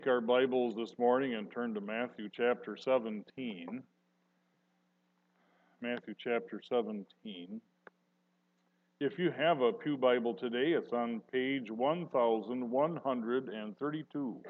Our Bibles this morning and turn to Matthew chapter 17. Matthew chapter 17. If you have a Pew Bible today, it's on page 1132.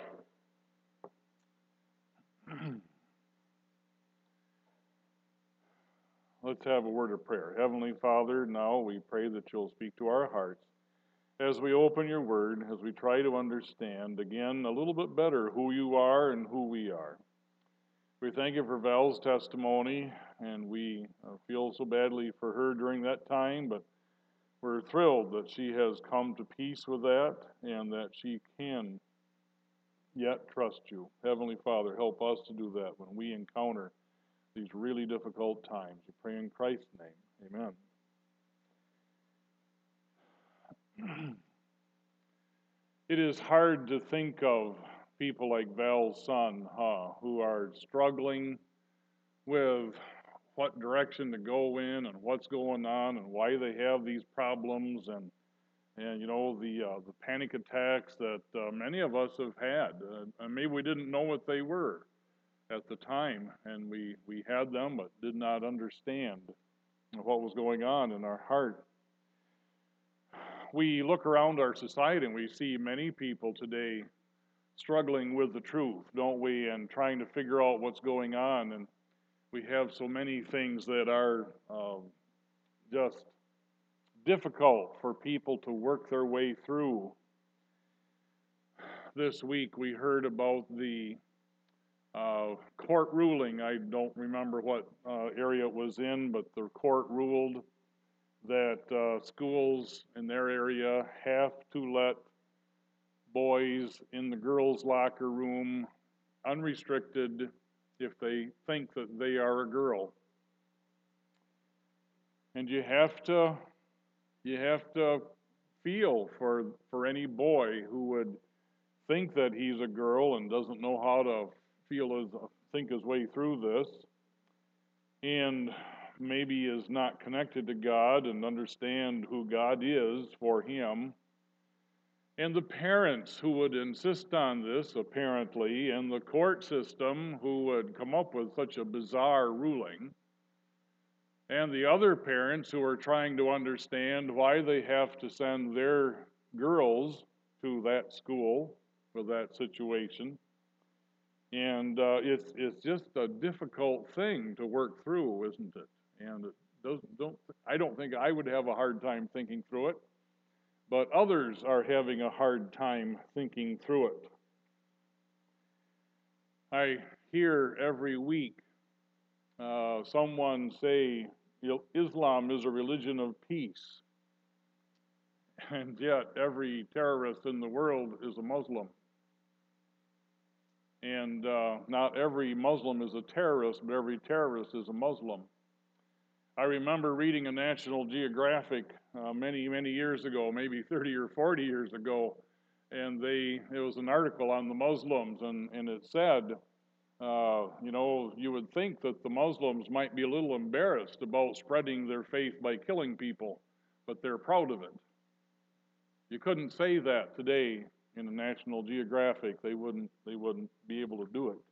Let's have a word of prayer. Heavenly Father, now we pray that you'll speak to our hearts as we open your word, as we try to understand again a little bit better who you are and who we are. We thank you for Val's testimony, and we feel so badly for her during that time, but we're thrilled that she has come to peace with that and that she can yet trust you. Heavenly Father, help us to do that when we encounter these really difficult times. We pray in Christ's name. Amen. It is hard to think of people like Val's son, who are struggling with what direction to go in and what's going on and why they have these problems and you know the panic attacks that many of us have had. And maybe we didn't know what they were at the time, and we had them but did not understand what was going on in our heart. We look around our society and we see many people today struggling with the truth, don't we, and trying to figure out what's going on. And we have so many things that are just difficult for people to work their way through. This week we heard about the court ruling. I don't remember what area it was in, but the court ruled that schools in their area have to let boys in the girls' locker room unrestricted if they think that they are a girl. And you have to feel for any boy who would think that he's a girl and doesn't know how to think his way through this, and maybe is not connected to God and understand who God is for him. And the parents who would insist on this, apparently, and the court system who would come up with such a bizarre ruling, and the other parents who are trying to understand why they have to send their girls to that school for that situation. And it's just a difficult thing to work through, isn't it? And I don't think I would have a hard time thinking through it, but others are having a hard time thinking through it. I hear every week someone say, Islam is a religion of peace, and yet every terrorist in the world is a Muslim. And not every Muslim is a terrorist, but every terrorist is a Muslim. I remember reading a National Geographic many years ago, maybe 30 or 40 years ago, and it was an article on the Muslims, and it said, you would think that the Muslims might be a little embarrassed about spreading their faith by killing people, but they're proud of it. You couldn't say that today in a National Geographic. They wouldn't be able to do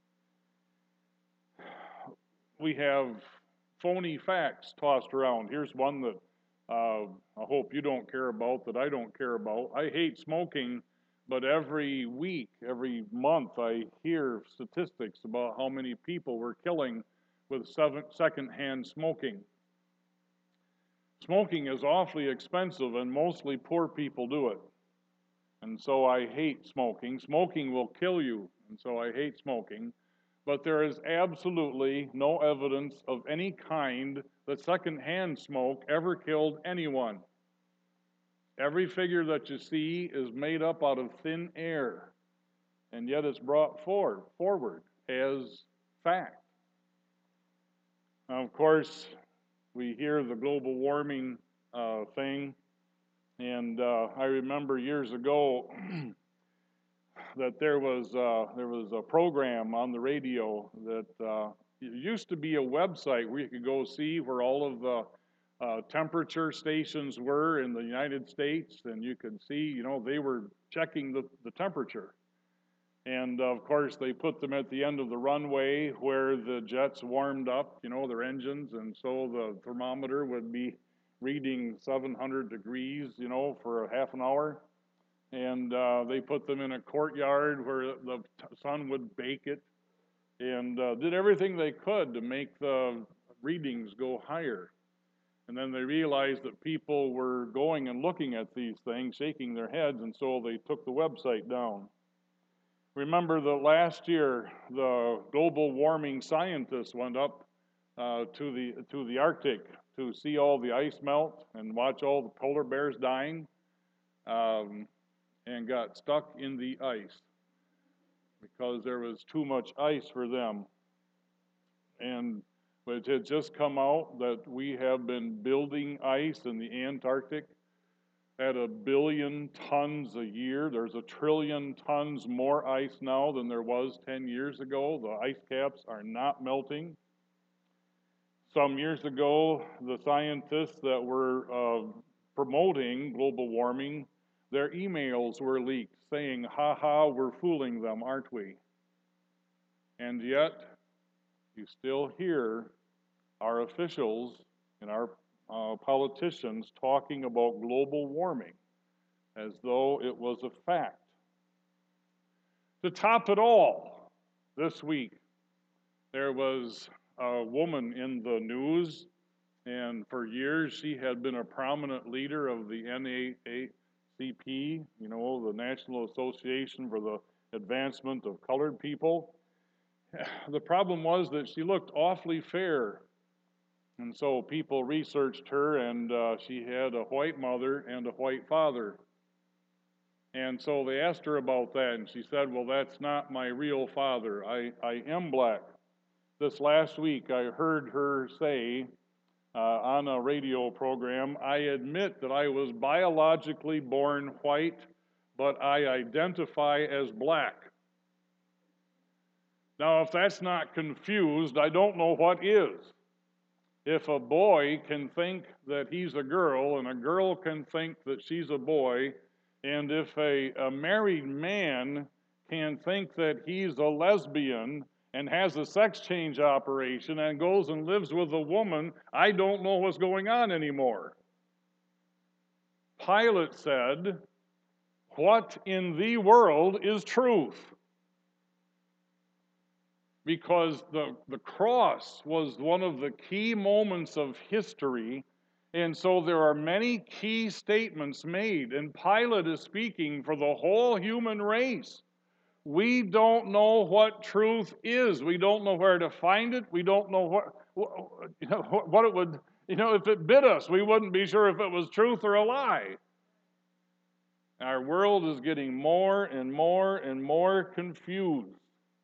it. We have phony facts tossed around. Here's one that I hope you don't care about, that I don't care about. I hate smoking, but every week, every month, I hear statistics about how many people we're killing with secondhand smoking. Smoking is awfully expensive, and mostly poor people do it. And so I hate smoking. Smoking will kill you, and so I hate smoking. But there is absolutely no evidence of any kind that secondhand smoke ever killed anyone. Every figure that you see is made up out of thin air, and yet it's brought forward as fact. Now, of course, we hear the global warming thing, and I remember years ago that there was a program on the radio that it used to be a website where you could go see where all of the temperature stations were in the United States, and you could see, they were checking the temperature. And of course, they put them at the end of the runway where the jets warmed up, their engines, and so the thermometer would be reading 700 degrees, for a half an hour. And they put them in a courtyard where the sun would bake it, and did everything they could to make the readings go higher. And then they realized that people were going and looking at these things, shaking their heads, and so they took the website down. Remember that last year, the global warming scientists went up to the Arctic to see all the ice melt and watch all the polar bears dying, and got stuck in the ice because there was too much ice for them. And it had just come out that we have been building ice in the Antarctic at 1 billion tons a year. There's 1 trillion tons more ice now than there was 10 years ago. The ice caps are not melting. Some years ago, the scientists that were promoting global warming, their emails were leaked saying, "Ha ha, we're fooling them, aren't we?" And yet, you still hear our officials and our politicians talking about global warming as though it was a fact. To top it all, this week, there was a woman in the news, and for years she had been a prominent leader of the NAACP, the National Association for the Advancement of Colored People. The problem was that she looked awfully fair. And so people researched her, and she had a white mother and a white father. And so they asked her about that, and she said, "Well, that's not my real father. I am black." This last week, I heard her say on a radio program, "I admit that I was biologically born white, but I identify as black." Now, if that's not confused, I don't know what is. If a boy can think that he's a girl and a girl can think that she's a boy, and if a married man can think that he's a lesbian and has a sex change operation and goes and lives with a woman, I don't know what's going on anymore. Pilate said, "What in the world is truth?" Because the cross was one of the key moments of history, and so there are many key statements made, and Pilate is speaking for the whole human race. We don't know what truth is. We don't know where to find it. We don't know what it would, if it bit us, we wouldn't be sure if it was truth or a lie. Our world is getting more and more and more confused.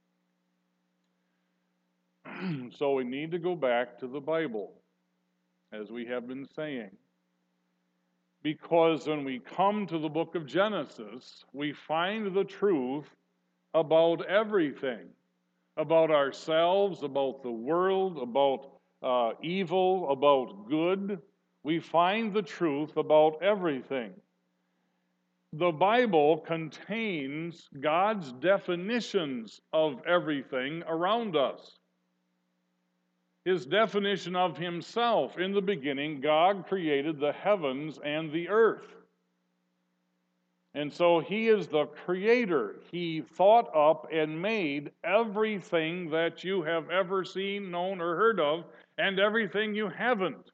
So we need to go back to the Bible, as we have been saying. Because when we come to the book of Genesis, we find the truth about everything. About ourselves, about the world, about evil, about good. We find the truth about everything. The Bible contains God's definitions of everything around us. His definition of himself: in the beginning, God created the heavens and the earth. And so he is the creator. He thought up and made everything that you have ever seen, known, or heard of, and everything you haven't.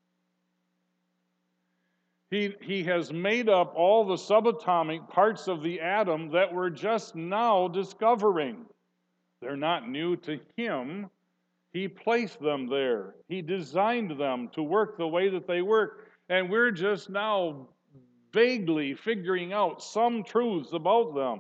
He has made up all the subatomic parts of the atom that we're just now discovering. They're not new to him. He placed them there. He designed them to work the way that they work. And we're just now vaguely figuring out some truths about them.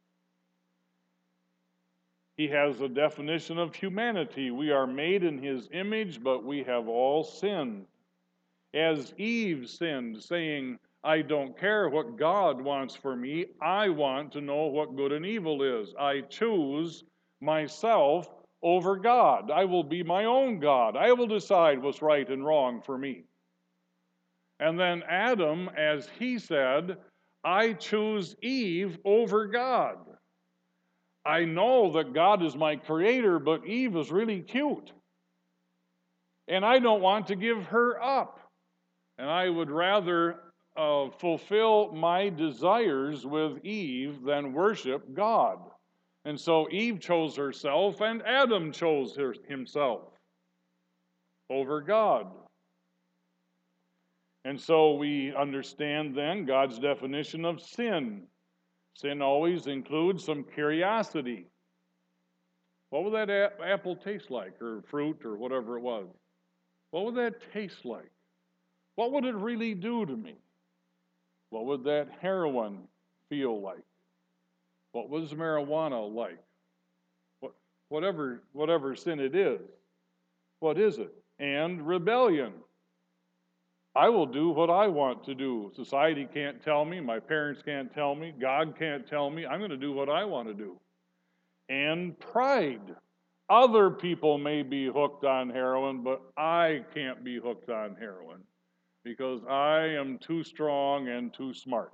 He has a definition of humanity. We are made in his image, but we have all sinned. As Eve sinned, saying, "I don't care what God wants for me. I want to know what good and evil is. I choose myself over God. I will be my own God. I will decide what's right and wrong for me." And then Adam, as he said, "I choose Eve over God. I know that God is my creator, but Eve is really cute. And I don't want to give her up. And I would rather fulfill my desires with Eve than worship God. And so Eve chose herself, and Adam chose himself over God. And so we understand then God's definition of sin. Sin always includes some curiosity. What would that apple taste like, or fruit, or whatever it was? What would that taste like? What would it really do to me? What would that heroin feel like? What was marijuana like? Whatever sin it is, what is it? And rebellion. I will do what I want to do. Society can't tell me. My parents can't tell me. God can't tell me. I'm going to do what I want to do. And pride. Other people may be hooked on heroin, but I can't be hooked on heroin because I am too strong and too smart.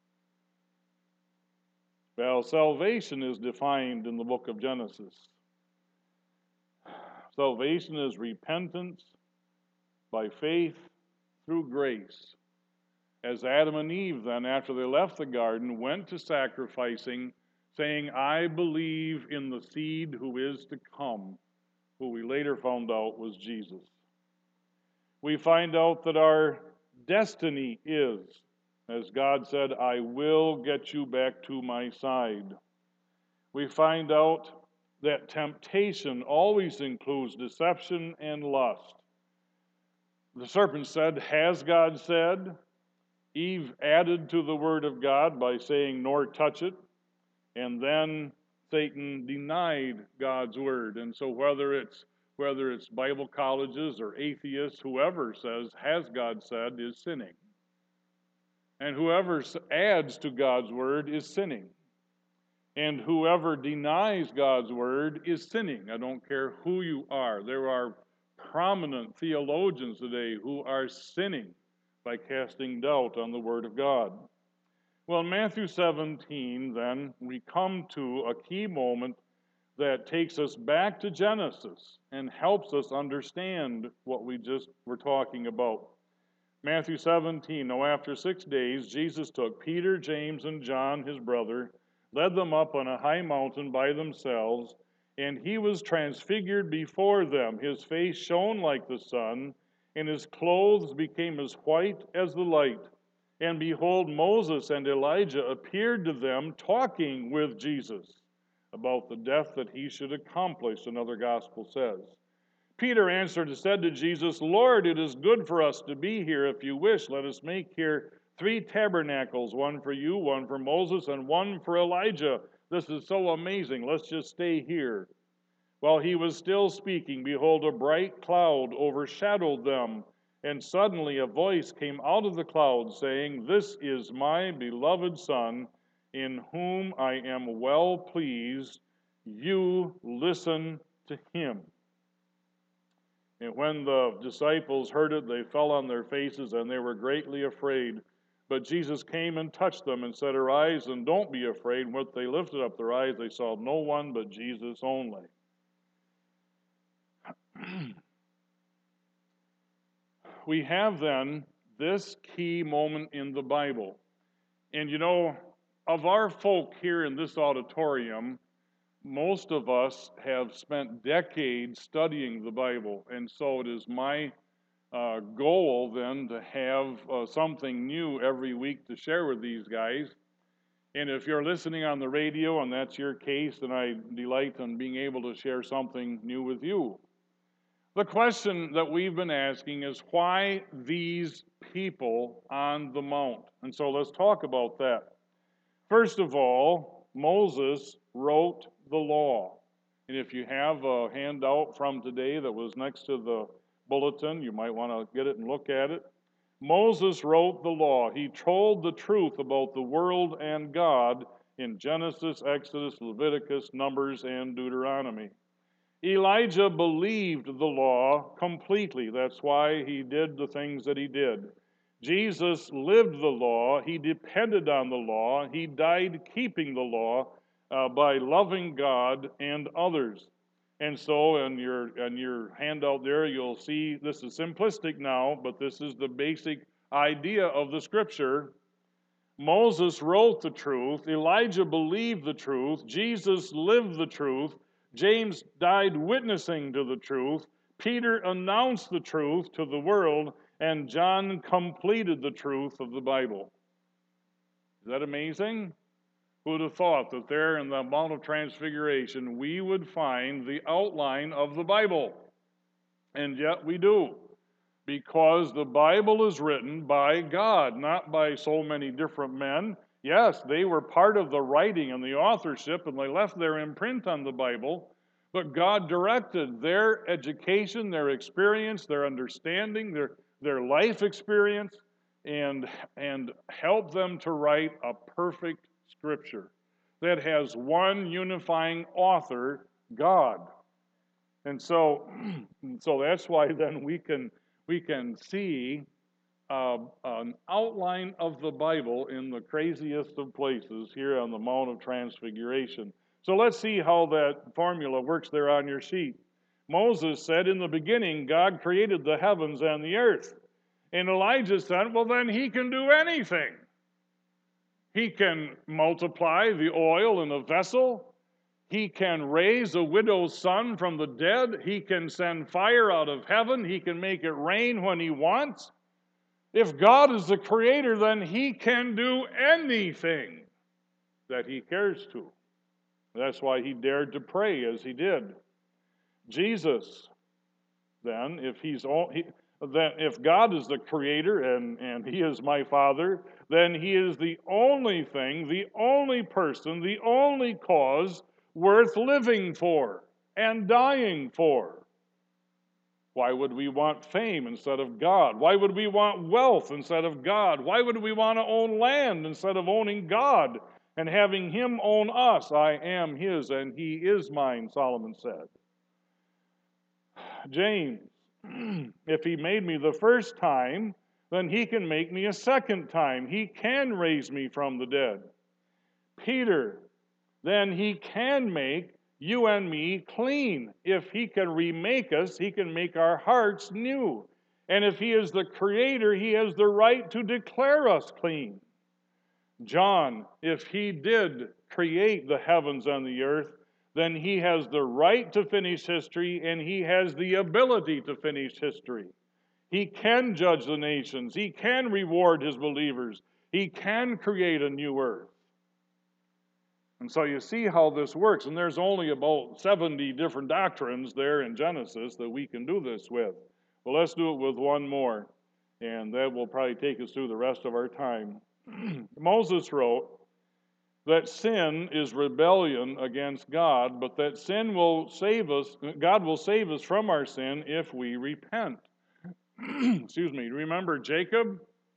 Well, salvation is defined in the book of Genesis. Salvation is repentance by faith through grace. As Adam and Eve then, after they left the garden, went to sacrificing, saying, I believe in the seed who is to come, who we later found out was Jesus. We find out that our destiny is, as God said, I will get you back to my side. We find out that temptation always includes deception and lust. The serpent said, has God said? Eve added to the word of God by saying, nor touch it. And then Satan denied God's word. And so whether it's Bible colleges or atheists, whoever says, has God said, is sinning. And whoever adds to God's word is sinning. And whoever denies God's word is sinning. I don't care who you are. There are prominent theologians today who are sinning by casting doubt on the word of God. Well, in Matthew 17, then, we come to a key moment that takes us back to Genesis and helps us understand what we just were talking about. Matthew 17, now after 6 days, Jesus took Peter, James, and John, his brother, led them up on a high mountain by themselves, and he was transfigured before them. His face shone like the sun, and his clothes became as white as the light. And behold, Moses and Elijah appeared to them, talking with Jesus about the death that he should accomplish, another gospel says. Peter answered and said to Jesus, Lord, it is good for us to be here. If you wish, let us make here 3 tabernacles, one for you, one for Moses, and one for Elijah. This is so amazing. Let's just stay here. While he was still speaking, behold, a bright cloud overshadowed them, and suddenly a voice came out of the cloud, saying, This is my beloved Son, in whom I am well pleased. You listen to him. And when the disciples heard it, they fell on their faces, and they were greatly afraid. But Jesus came and touched them and said, Arise, and don't be afraid. And when they lifted up their eyes, they saw no one but Jesus only. We have then this key moment in the Bible. And you know, of our folk here in this auditorium, most of us have spent decades studying the Bible. And so it is my goal then to have something new every week to share with these guys. And if you're listening on the radio and that's your case, then I delight in being able to share something new with you. The question that we've been asking is, why these people on the mount? And so let's talk about that. First of all, Moses wrote the law. And if you have a handout from today that was next to the bulletin, you might want to get it and look at it. Moses wrote the law. He told the truth about the world and God in Genesis, Exodus, Leviticus, Numbers, and Deuteronomy. Elijah believed the law completely. That's why he did the things that he did. Jesus lived the law. He depended on the law. He died keeping the law. by loving God and others. And so in your handout there, you'll see this is simplistic now, but this is the basic idea of the Scripture. Moses wrote the truth, Elijah believed the truth, Jesus lived the truth, James died witnessing to the truth, Peter announced the truth to the world, and John completed the truth of the Bible. Is that amazing? Who would have thought that there in the Mount of Transfiguration we would find the outline of the Bible? And yet we do. Because the Bible is written by God, not by so many different men. Yes, they were part of the writing and the authorship, and they left their imprint on the Bible, but God directed their education, their experience, their understanding, their life experience, and helped them to write a perfect Scripture that has one unifying author, God. And so that's why then we can see an outline of the Bible in the craziest of places here on the Mount of Transfiguration. So let's see how that formula works there on your sheet. Moses said, in the beginning, God created the heavens and the earth. And Elijah said, well, then he can do anything. He can multiply the oil in a vessel. He can raise a widow's son from the dead. He can send fire out of heaven. He can make it rain when he wants. If God is the creator, then he can do anything that he cares to. That's why he dared to pray as he did. Jesus, then, if God is the creator and he is my Father, then he is the only thing, the only person, the only cause worth living for and dying for. Why would we want fame instead of God? Why would we want wealth instead of God? Why would we want to own land instead of owning God and having him own us? I am his and he is mine, Solomon said. James, if he made me the first time, then he can make me a second time. He can raise me from the dead. Peter, then he can make you and me clean. If he can remake us, he can make our hearts new. And if he is the creator, he has the right to declare us clean. John, if he did create the heavens and the earth, then he has the right to finish history and he has the ability to finish history. He can judge the nations. He can reward his believers. He can create a new earth. And so you see how this works. And there's only about 70 different doctrines there in Genesis that we can do this with. Well, let's do it with one more. And that will probably take us through the rest of our time. Moses wrote that sin is rebellion against God, but that sin will save us, God will save us from our sin if we repent. Excuse me. Remember Jacob?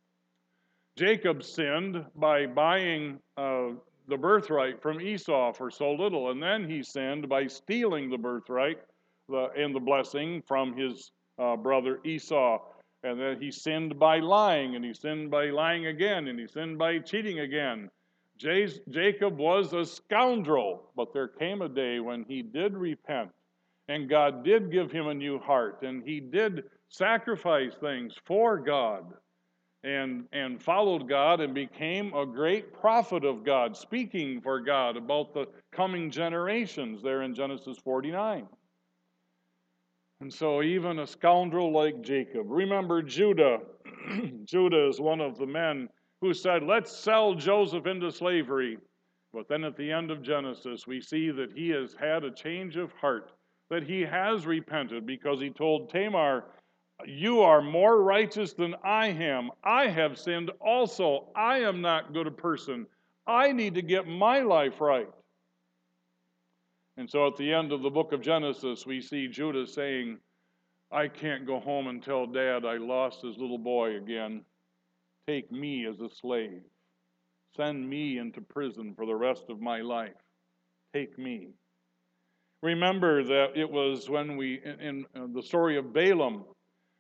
Jacob sinned by buying the birthright from Esau for so little, and then he sinned by stealing the birthright and the blessing from his brother Esau. And then he sinned by lying, and he sinned by lying again, and he sinned by cheating again. Jacob was a scoundrel, but there came a day when he did repent, and God did give him a new heart, and he did sacrifice things for God, and followed God and became a great prophet of God, speaking for God about the coming generations there in Genesis 49. And so even a scoundrel like Jacob. Remember Judah. Judah is one of the men who said, let's sell Joseph into slavery. But then at the end of Genesis, we see that he has had a change of heart, that he has repented because he told Tamar, you are more righteous than I am. I have sinned also. I am not good a person. I need to get my life right. And so at the end of the book of Genesis, we see Judah saying, I can't go home and tell Dad I lost his little boy again. Take me as a slave. Send me into prison for the rest of my life. Take me. Remember that it was when in the story of Balaam,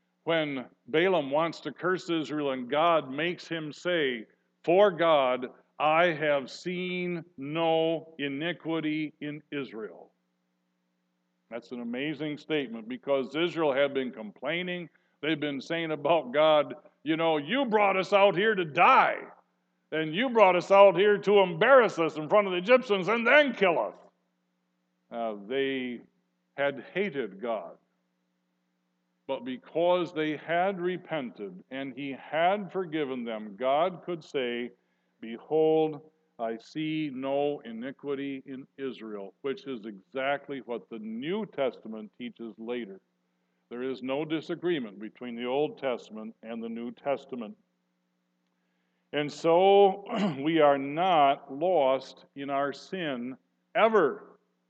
when Balaam wants to curse Israel and God makes him say, for God, I have seen no iniquity in Israel. That's an amazing statement because Israel had been complaining. They've been saying about God, you brought us out here to die. And you brought us out here to embarrass us in front of the Egyptians and then kill us. They had hated God. But because they had repented and He had forgiven them, God could say, behold, I see no iniquity in Israel, which is exactly what the New Testament teaches later. There is no disagreement between the Old Testament and the New Testament. And so we are not lost in our sin ever,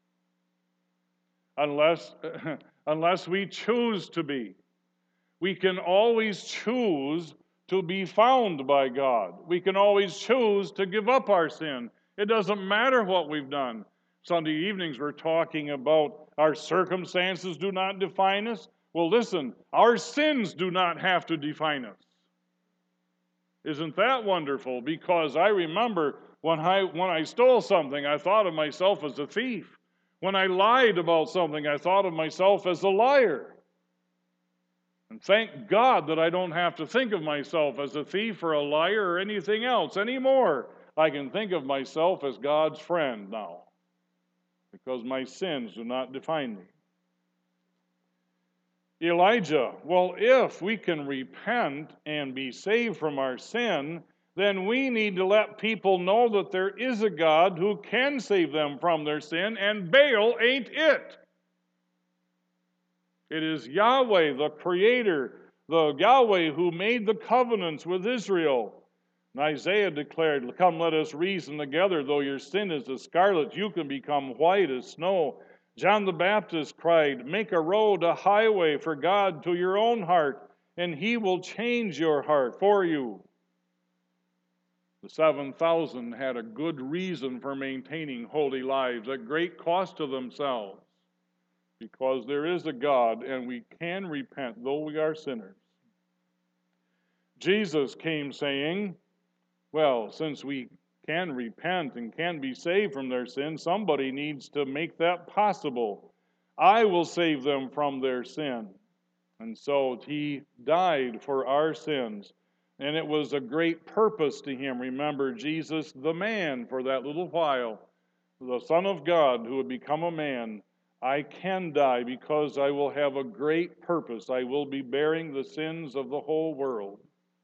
unless we choose to be. We can always choose to be found by God. We can always choose to give up our sin. It doesn't matter what we've done. Sunday evenings we're talking about our circumstances do not define us. Well, listen, our sins do not have to define us. Isn't that wonderful? Because I remember when I stole something, I thought of myself as a thief. When I lied about something, I thought of myself as a liar. And thank God that I don't have to think of myself as a thief or a liar or anything else anymore. I can think of myself as God's friend now, because my sins do not define me. Elijah, well, if we can repent and be saved from our sin, then we need to let people know that there is a God who can save them from their sin, and Baal ain't it. It is Yahweh, the Creator, the Yahweh who made the covenants with Israel. And Isaiah declared, come, let us reason together. Though your sin is as scarlet, you can become white as snow. John the Baptist cried, make a road, a highway for God to your own heart, and He will change your heart for you. The 7,000 had a good reason for maintaining holy lives at great cost to themselves, because there is a God and we can repent though we are sinners. Jesus came saying, well, since we can repent and can be saved from their sins, somebody needs to make that possible. I will save them from their sin. And so He died for our sins. And it was a great purpose to Him. Remember, Jesus, the man for that little while, the Son of God who would become a man, I can die because I will have a great purpose. I will be bearing the sins of the whole world.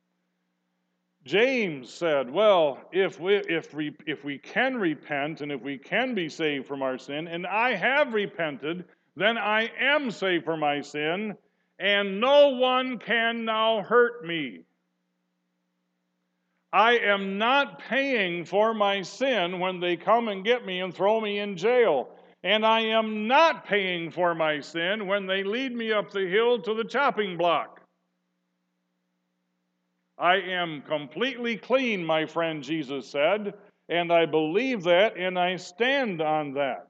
James said, well, if we can repent and if we can be saved from our sin, and I have repented, then I am saved from my sin, and no one can now hurt me. I am not paying for my sin when they come and get me and throw me in jail. And I am not paying for my sin when they lead me up the hill to the chopping block. I am completely clean, my friend, Jesus said, and I believe that and I stand on that.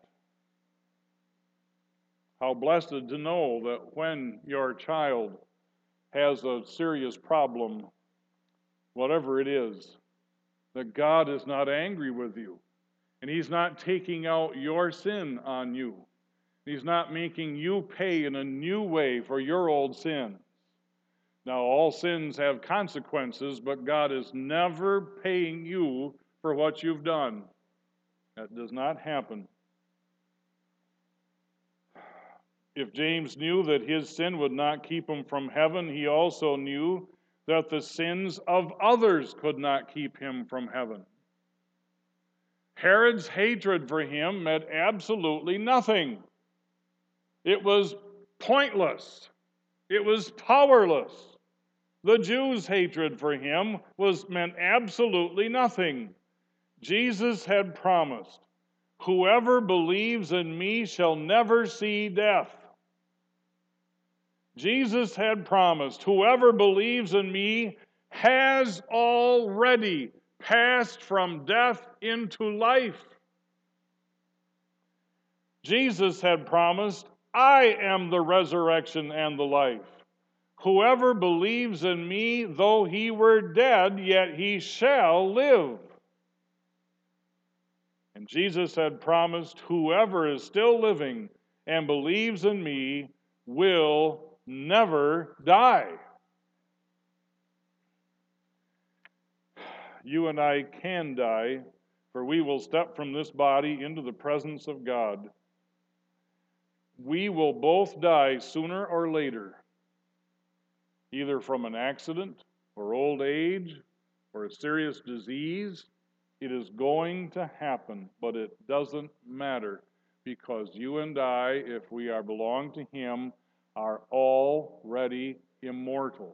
How blessed to know that when your child has a serious problem, whatever it is, that God is not angry with you. And He's not taking out your sin on you. He's not making you pay in a new way for your old sin. Now, all sins have consequences, but God is never paying you for what you've done. That does not happen. If James knew that his sin would not keep him from heaven, he also knew that the sins of others could not keep him from heaven. Herod's hatred for him meant absolutely nothing. It was pointless. It was powerless. The Jews' hatred for him meant absolutely nothing. Jesus had promised, whoever believes in me shall never see death. Jesus had promised, whoever believes in me has already passed from death into life. Jesus had promised, I am the resurrection and the life. Whoever believes in me, though he were dead, yet he shall live. And Jesus had promised, whoever is still living and believes in me will never die. You and I can die, for we will step from this body into the presence of God. We will both die sooner or later, either from an accident or old age or a serious disease. It is going to happen, but it doesn't matter, because you and I, if we are belong to Him, are already immortal.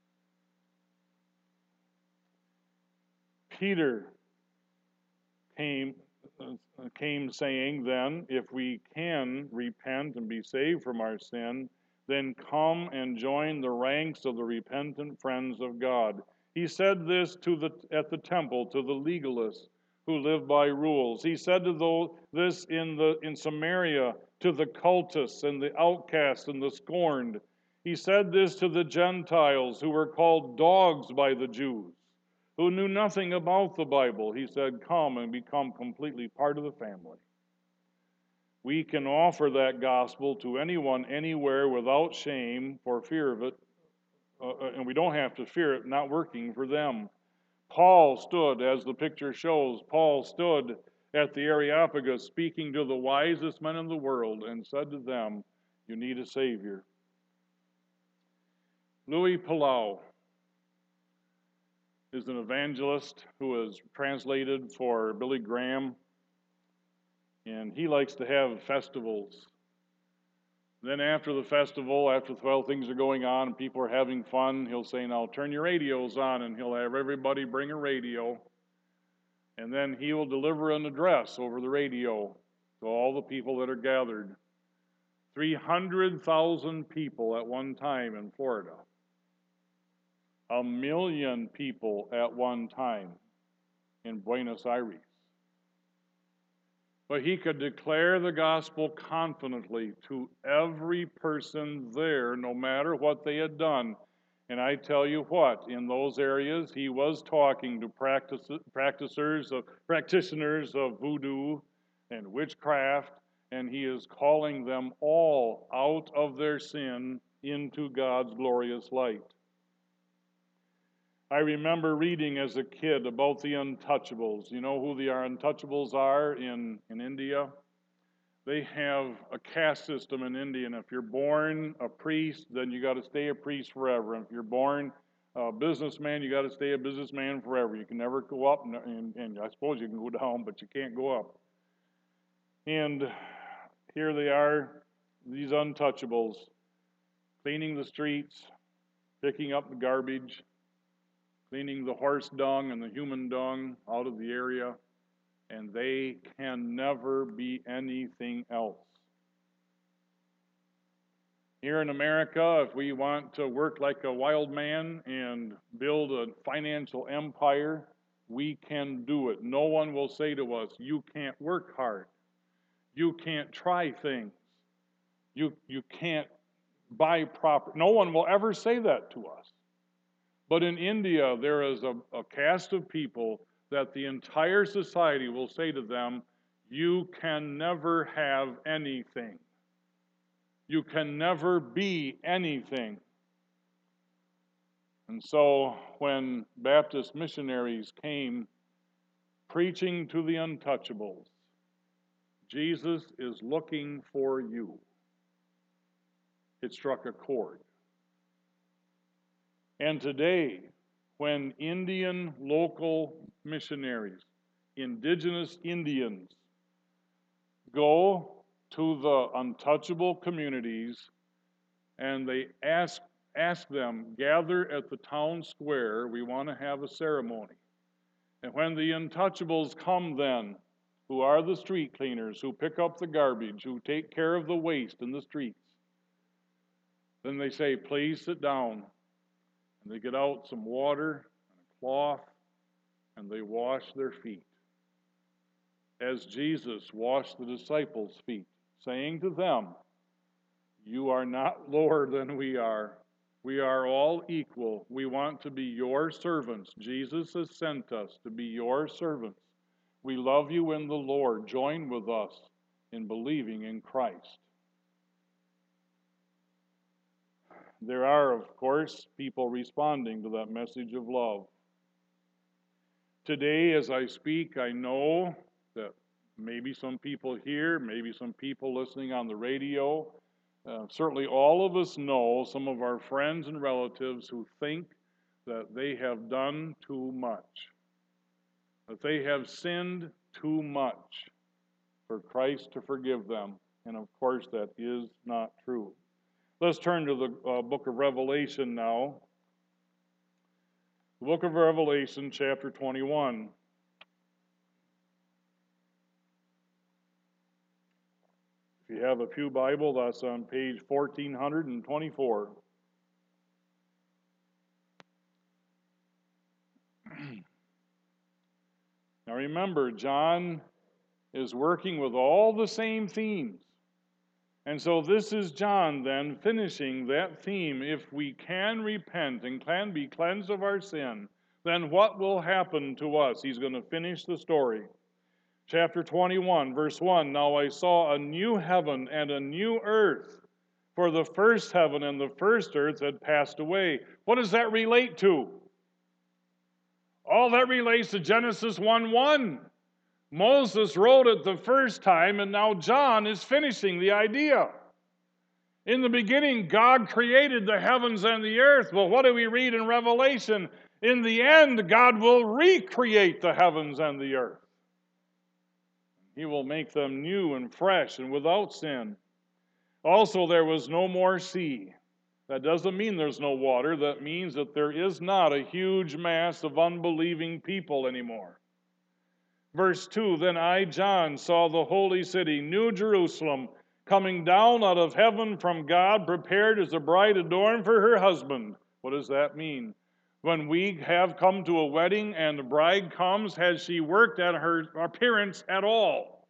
Peter came saying, then, if we can repent and be saved from our sin, then come and join the ranks of the repentant friends of God. He said this at the temple to the legalists who live by rules. He said this in Samaria to the cultists and the outcasts and the scorned. He said this to the Gentiles who were called dogs by the Jews, who knew nothing about the Bible. He said, come and become completely part of the family. We can offer that gospel to anyone, anywhere, without shame, for fear of it, and we don't have to fear it not working for them. Paul stood, as the picture shows, Paul stood at the Areopagus speaking to the wisest men in the world and said to them, you need a Savior. Louis Palau is an evangelist who has translated for Billy Graham, and he likes to have festivals. Then after the festival, after things are going on and people are having fun, he'll say, now turn your radios on, and he'll have everybody bring a radio, and then he will deliver an address over the radio to all the people that are gathered. 300,000 people at one time in Florida. 1 million people at one time in Buenos Aires. But he could declare the gospel confidently to every person there, no matter what they had done. And I tell you what, in those areas, he was talking to practitioners of voodoo and witchcraft, and he is calling them all out of their sin into God's glorious light. I remember reading as a kid about the untouchables. You know who the untouchables are in India? They have a caste system in India, and if you're born a priest, then you got to stay a priest forever. And if you're born a businessman, you got to stay a businessman forever. You can never go up, and I suppose you can go down, but you can't go up. And here they are, these untouchables, cleaning the streets, picking up the garbage, cleaning the horse dung and the human dung out of the area, and they can never be anything else. Here in America, if we want to work like a wild man and build a financial empire, we can do it. No one will say to us, you can't work hard. You can't try things. You can't buy property. No one will ever say that to us. But in India, there is a caste of people that the entire society will say to them, you can never have anything. You can never be anything. And so when Baptist missionaries came preaching to the untouchables, Jesus is looking for you. It struck a chord. And today, when Indian local missionaries, indigenous Indians, go to the untouchable communities and they ask them, gather at the town square, we want to have a ceremony. And when the untouchables come then, who are the street cleaners, who pick up the garbage, who take care of the waste in the streets, then they say, please sit down. And they get out some water and a cloth, and they wash their feet, as Jesus washed the disciples' feet, saying to them, you are not lower than we are. We are all equal. We want to be your servants. Jesus has sent us to be your servants. We love you in the Lord. Join with us in believing in Christ. There are, of course, people responding to that message of love. Today, as I speak, I know that maybe some people here, maybe some people listening on the radio, certainly all of us know some of our friends and relatives who think that they have done too much, that they have sinned too much for Christ to forgive them. And of course, that is not true. Let's turn to the book of Revelation now. The book of Revelation, chapter 21. If you have a pew Bible, that's on page 1424. Now remember, John is working with all the same themes. And so this is John then finishing that theme. If we can repent and can be cleansed of our sin, then what will happen to us? He's going to finish the story. Chapter 21, verse 1, Now I saw a new heaven and a new earth, for the first heaven and the first earth had passed away. What does that relate to? All that relates to Genesis 1:1. Moses wrote it the first time, and now John is finishing the idea. In the beginning, God created the heavens and the earth. Well, what do we read in Revelation? In the end, God will recreate the heavens and the earth. He will make them new and fresh and without sin. Also, there was no more sea. That doesn't mean there's no water. That means that there is not a huge mass of unbelieving people anymore. Verse 2, Then I, John, saw the holy city, New Jerusalem, coming down out of heaven from God, prepared as a bride adorned for her husband. What does that mean? When we have come to a wedding and the bride comes, has she worked at her appearance at all?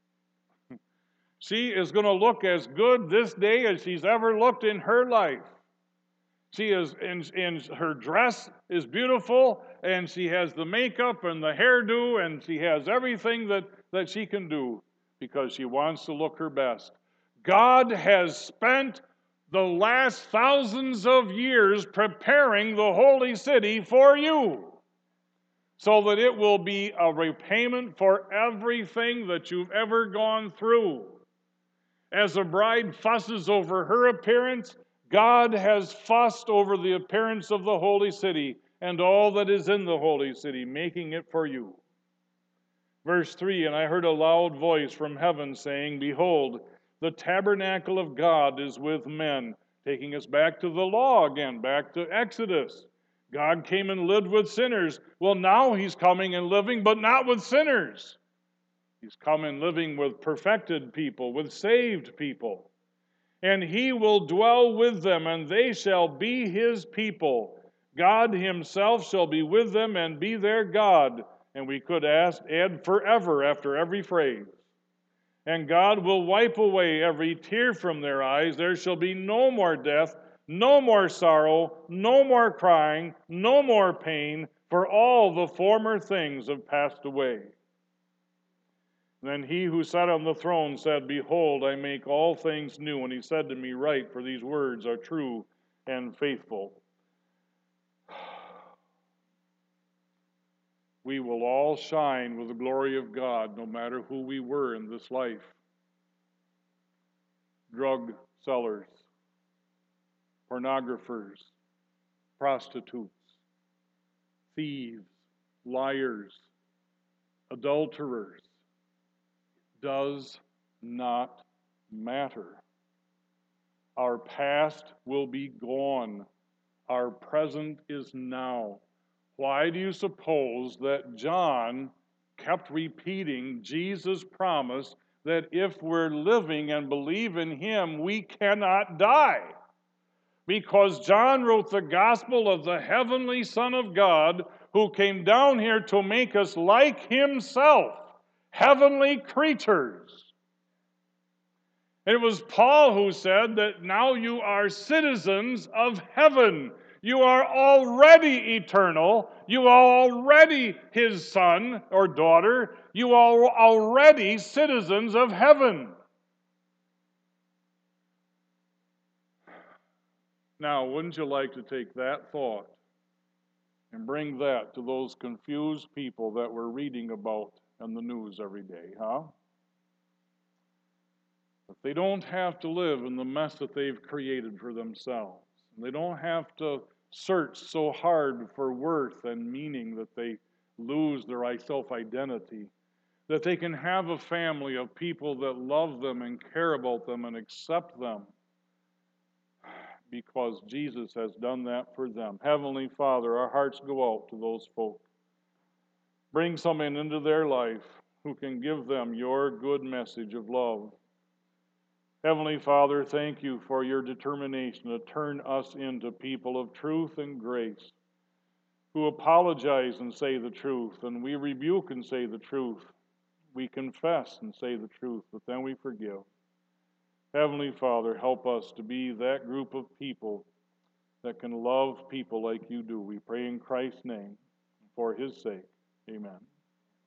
She is going to look as good this day as she's ever looked in her life. She is in her dress is beautiful, and she has the makeup and the hairdo, and she has everything that she can do because she wants to look her best. God has spent the last thousands of years preparing the holy city for you so that it will be a repayment for everything that you've ever gone through. As a bride fusses over her appearance, God has fussed over the appearance of the holy city and all that is in the holy city, making it for you. Verse 3, And I heard a loud voice from heaven saying, Behold, the tabernacle of God is with men. Taking us back to the law again, back to Exodus. God came and lived with sinners. Well, now he's coming and living, but not with sinners. He's come and living with perfected people, with saved people. And he will dwell with them, and they shall be his people. God himself shall be with them and be their God. And we could add forever after every phrase. And God will wipe away every tear from their eyes. There shall be no more death, no more sorrow, no more crying, no more pain, for all the former things have passed away. Then he who sat on the throne said, Behold, I make all things new. And he said to me, Write, for these words are true and faithful. We will all shine with the glory of God, no matter who we were in this life. Drug sellers, pornographers, prostitutes, thieves, liars, adulterers. Does not matter. Our past will be gone. Our present is now. Why do you suppose that John kept repeating Jesus' promise that if we're living and believe in him, we cannot die? Because John wrote the gospel of the heavenly Son of God who came down here to make us like himself. Heavenly creatures. It was Paul who said that now you are citizens of heaven. You are already eternal. You are already His son or daughter. You are already citizens of heaven. Now, wouldn't you like to take that thought and bring that to those confused people that we're reading about in the news every day, huh? If they don't have to live in the mess that they've created for themselves, and they don't have to search so hard for worth and meaning that they lose their self-identity, that they can have a family of people that love them and care about them and accept them because Jesus has done that for them. Heavenly Father, our hearts go out to those folk. Bring someone into their life who can give them your good message of love. Heavenly Father, thank you for your determination to turn us into people of truth and grace, who apologize and say the truth, and we rebuke and say the truth. We confess and say the truth, but then we forgive. Heavenly Father, help us to be that group of people that can love people like you do. We pray in Christ's name, for His sake. Amen.